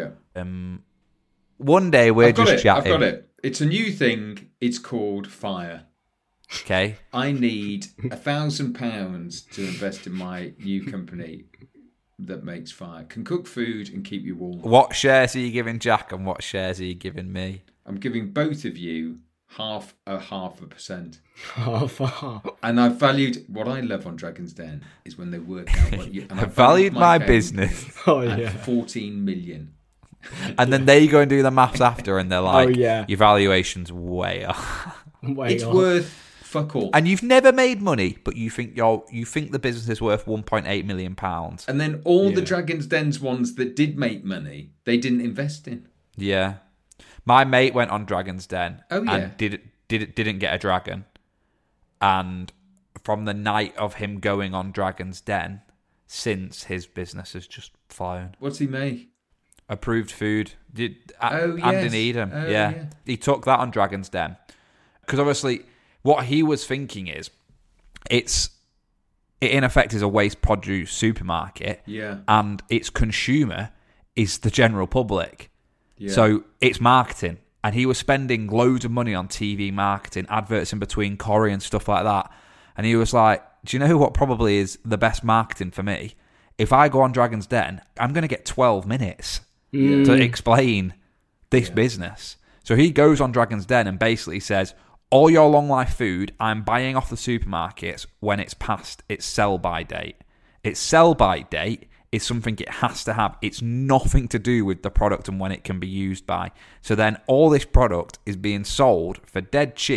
one day we're just chatting. I've got it. It's a new thing. It's called fire. Okay. I need £1,000 to invest in my new company that makes fire. Can cook food and keep you warm. What shares are you giving Jack and what shares are you giving me? I'm giving both of you half a percent. Half. And I valued what I love on Dragon's Den is when they work out what you. And I valued my business. Oh yeah. 14 million. And then they go and do the maths after, and they're like, "Oh yeah, your valuation's way off." It's worth fuck all. And you've never made money, but you think the business is worth £1.8 million. And then all the Dragon's Den's ones that did make money, they didn't invest in. Yeah. My mate went on Dragon's Den and didn't get a dragon. And from the night of him going on Dragon's Den, since his business has just flown. What's he make? Approved food. Andy Needham. Yeah. He took that on Dragon's Den. Because obviously, what he was thinking is, it in effect is a waste produce supermarket. Yeah. And its consumer is the general public. Yeah. So it's marketing. And he was spending loads of money on TV marketing, adverts in between Corrie and stuff like that. And he was like, do you know what probably is the best marketing for me? If I go on Dragon's Den, I'm going to get 12 minutes to explain this business. So he goes on Dragon's Den and basically says, all your long life food, I'm buying off the supermarkets when it's past its sell-by date. Its sell-by date is something it has to have. It's nothing to do with the product and when it can be used by. So then all this product is being sold for dead cheap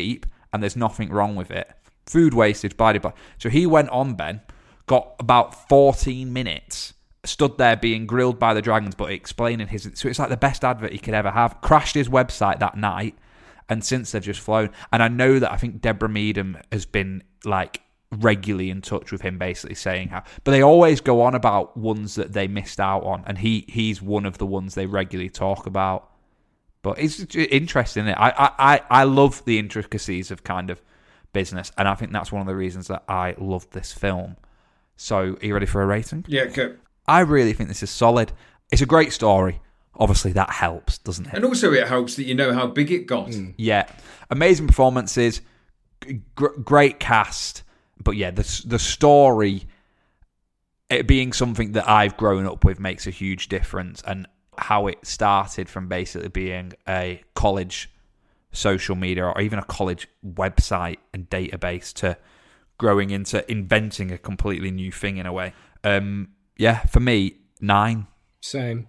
and there's nothing wrong with it. Food wastage, blah, blah, blah. So he went on, Ben, got about 14 minutes, stood there being grilled by the dragons, but explaining his... So it's like the best advert he could ever have. Crashed his website that night, and since they've just flown. And I know that I think Deborah Meadham has been, like, regularly in touch with him, basically saying how... But they always go on about ones that they missed out on, and he's one of the ones they regularly talk about. But it's interesting, isn't it? I love the intricacies of kind of business, and I think that's one of the reasons that I love this film. So, are you ready for a rating? Yeah, okay. I really think this is solid. It's a great story. Obviously, that helps, doesn't it? And also it helps that you know how big it got. Yeah. Amazing performances, great cast. But yeah, the story, it being something that I've grown up with, makes a huge difference. And how it started from basically being a college social media or even a college website and database to growing into inventing a completely new thing in a way. Yeah, for me, 9. Same.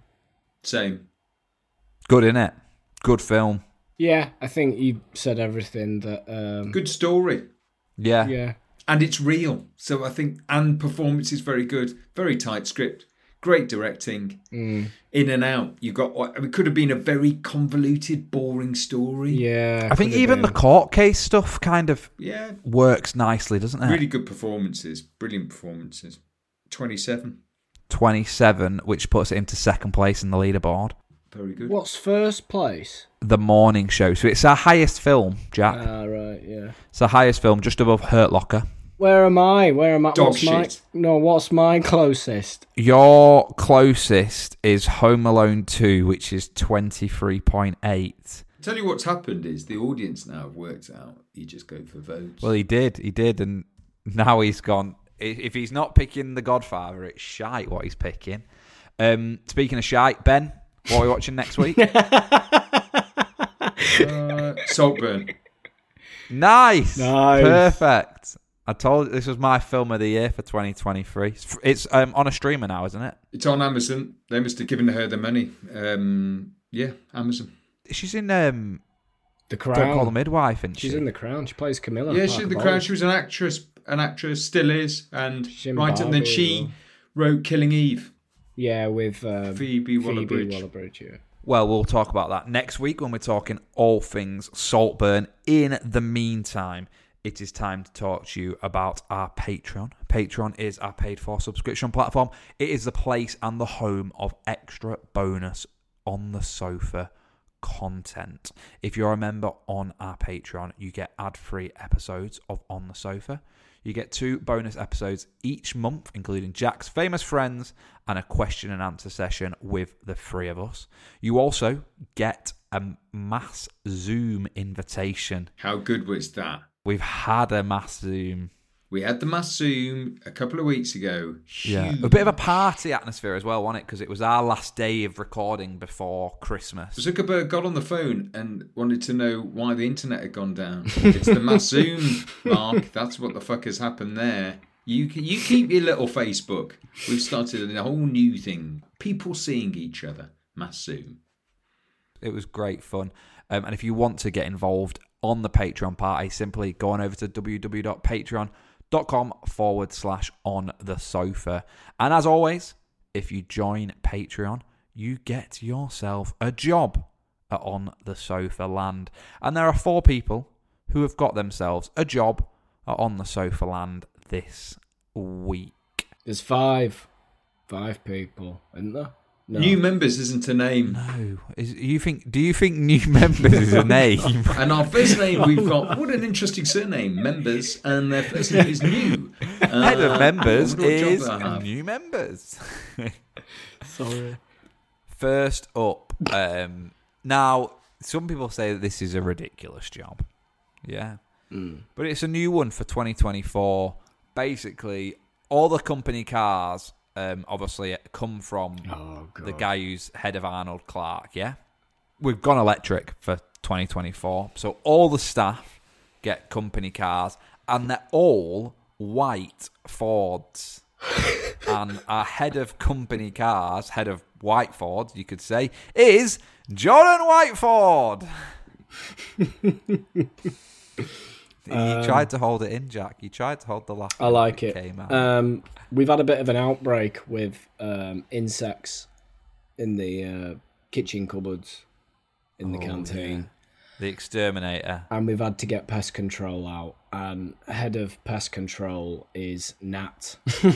Good, innit? Good film. Yeah, I think you said everything that... Good story. Yeah. And it's real. So I think... And performance is very good. Very tight script. Great directing. In and out. You got... It could have been a very convoluted, boring story. Yeah. I think even the court case stuff kind of works nicely, doesn't it? Really good performances. Brilliant performances. 27. 27, which puts it into second place in the leaderboard. Very good. What's first place? The Morning Show. So it's our highest film, Jack. Ah, right, yeah. It's the highest film, just above Hurt Locker. Where am I? Dog shit. What's my closest? Your closest is Home Alone 2, which is 23.8. Tell you what's happened is the audience now have worked out you just go for votes. Well, he did, and now he's gone. If he's not picking The Godfather, it's shite what he's picking. Speaking of shite, Ben, what are we watching next week? Saltburn. Nice. Perfect. I told you this was my film of the year for 2023. It's on a streamer now, isn't it? It's on Amazon. They must have given her the money. Yeah, Amazon. She's in The Crown. Don't Call the Midwife, isn't she? She's in The Crown. She plays Camilla. Yeah, she's in The Crown. She was an actress. An actress, still is. And then she wrote Killing Eve. Yeah, with Phoebe Waller-Bridge, yeah. Well, we'll talk about that next week when we're talking all things Saltburn. In the meantime, it is time to talk to you about our Patreon. Patreon is our paid-for subscription platform. It is the place and the home of extra bonus on the sofa content. If you're a member on our Patreon, you get ad-free episodes of On the Sofa. You get 2 bonus episodes each month, including Jack's Famous Friends and a question and answer session with the 3 of us. You also get a mass Zoom invitation. How good was that? We've had a mass Zoom. We had the mass Zoom a couple of weeks ago. Yeah, a bit of a party atmosphere as well, wasn't it? Because it was our last day of recording before Christmas. Zuckerberg got on the phone and wanted to know why the internet had gone down. It's the mass Zoom, Mark. That's what the fuck has happened there. You keep your little Facebook. We've started a whole new thing. People seeing each other. Mass Zoom. It was great fun. And if you want to get involved on the Patreon party, simply go on over to www.patreon.com/onthesofa. And as always, if you join Patreon, you get yourself a job at On the Sofa Land. And there are 4 people who have got themselves a job at On the Sofa Land this week. There's 5 people, isn't there? No. New members isn't a name. No. Do you think new members is a name? And our first name we've got, what an interesting surname, Members, and their first name is New. Head of members is new members. Sorry. First up, now some people say that this is a ridiculous job. Yeah. But it's a new one for 2024. Basically, all the company cars obviously come from the guy who's head of Arnold Clark, yeah? We've gone electric for 2024. So all the staff get company cars, and they're all white Fords. And our head of company cars, head of white Ford, you could say, is Jordan Whiteford. You tried to hold it in, Jack. You tried to hold the laugh. I like it. Came out. We've had a bit of an outbreak with insects in the kitchen cupboards in the canteen. Yeah. The exterminator. And we've had to get pest control out. And head of pest control is Nat.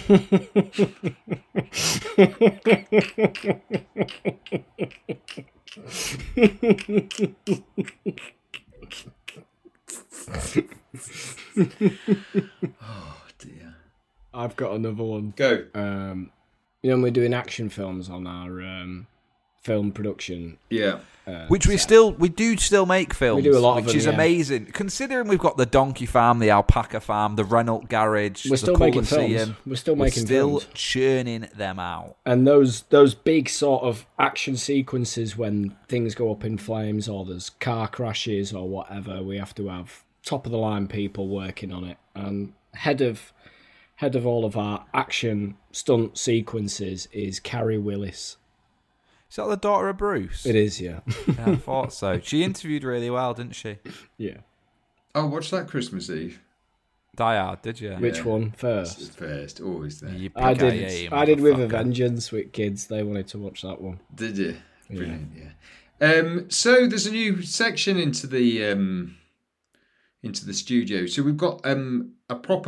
Oh dear. I've got another one. Go. When we're doing action films on our film production. Yeah. Which we do still make films. We do a lot of which them, is yeah. amazing. Considering we've got the donkey farm, the alpaca farm, the Renault garage, We're still the making Colosseum. films. We're still churning them out. And those big sort of action sequences when things go up in flames or there's car crashes or whatever, we have to have top of the line people working on it. And head of all of our action stunt sequences is Carrie Willis. Is that the daughter of Bruce? It is, yeah. Yeah, I thought so. She interviewed really well, didn't she? Yeah. Oh, watch that Christmas Eve. Die Hard, did you? Which one first? First, always there. You I did. pick-a-yay, I did with a motherfucker. Vengeance with kids. They wanted to watch that one. Did you? Brilliant, yeah. So there's a new section into the studio. So we've got a proper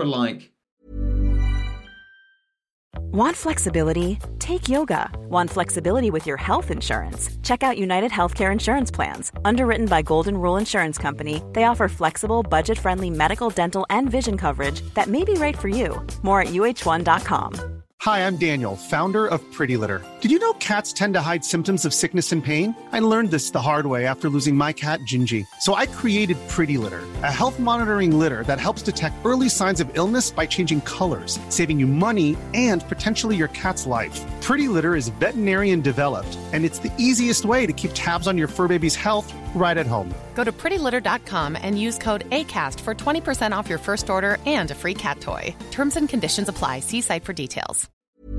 Want flexibility? Take yoga. Want flexibility with your health insurance? Check out United Healthcare Insurance Plans. Underwritten by Golden Rule Insurance Company, they offer flexible, budget-friendly medical, dental, and vision coverage that may be right for you. More at uh1.com. Hi, I'm Daniel, founder of Pretty Litter. Did you know cats tend to hide symptoms of sickness and pain? I learned this the hard way after losing my cat, Gingy. So I created Pretty Litter, a health monitoring litter that helps detect early signs of illness by changing colors, saving you money and potentially your cat's life. Pretty Litter is veterinarian developed, and it's the easiest way to keep tabs on your fur baby's health right at home. Go to prettylitter.com and use code ACAST for 20% off your first order and a free cat toy. Terms and conditions apply. See site for details.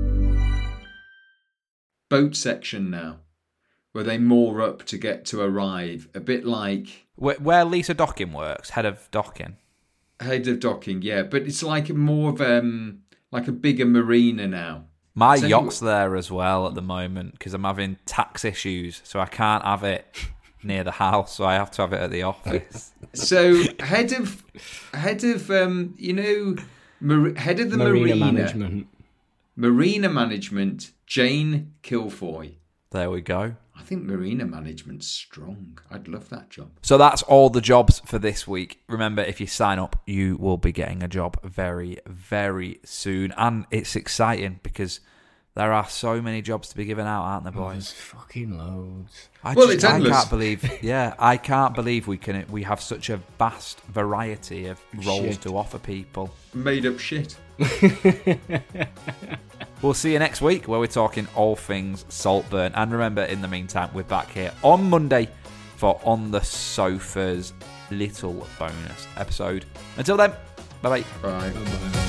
boat section now, where they moor up to get to arrive. A bit like where Lisa Docking works, head of docking. Head of docking, yeah, but it's like more of like a bigger marina now. My yacht's there as well at the moment because I'm having tax issues, so I can't have it near the house, so I have to have it at the office. So head of the marina management, Jane Kilfoy. There we go. I think marina management's strong. I'd love that job. So that's all the jobs for this week. Remember, if you sign up, you will be getting a job very, very soon. And it's exciting because there are so many jobs to be given out, aren't there, boys? There's fucking loads. It's endless. I can't believe we have such a vast variety of roles to offer people. Made up shit. We'll see you next week where we're talking all things Saltburn. And remember, in the meantime, we're back here on Monday for On the Sofa's little bonus episode. Until then, bye-bye. Bye.